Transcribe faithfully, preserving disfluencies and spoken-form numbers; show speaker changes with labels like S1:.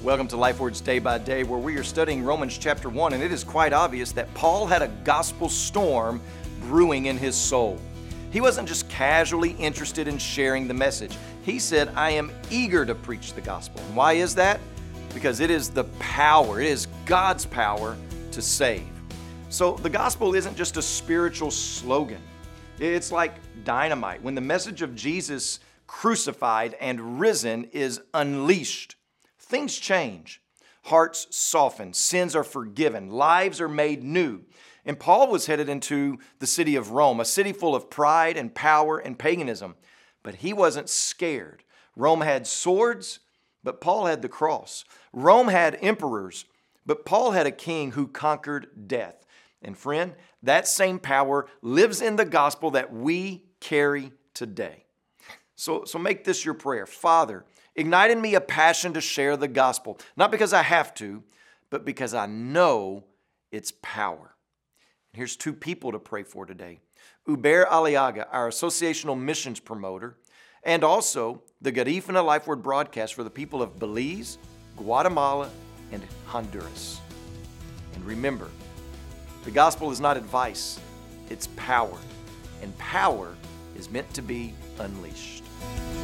S1: Welcome to Life Words Day by Day, where we are studying Romans chapter one, and it is quite obvious that Paul had a gospel storm brewing in his soul. He wasn't just casually interested in sharing the message. He said, I am eager to preach the gospel. And why is that? Because it is the power, it is God's power to save. So the gospel isn't just a spiritual slogan. It's like dynamite. When the message of Jesus crucified and risen is unleashed, things change. Hearts soften, sins are forgiven, lives are made new. And Paul was headed into the city of Rome, a city full of pride and power and paganism. But he wasn't scared. Rome had swords, but Paul had the cross. Rome had emperors, but Paul had a king who conquered death. And friend, that same power lives in the gospel that we carry today. So, so make this your prayer. Father, ignite in me a passion to share the gospel, not because I have to, but because I know its power. And here's two people to pray for today. Uber Aliaga, our associational missions promoter, and also the Garifuna Life Word broadcast for the people of Belize, Guatemala, and Honduras. And remember, the gospel is not advice, it's power. And power is meant to be unleashed.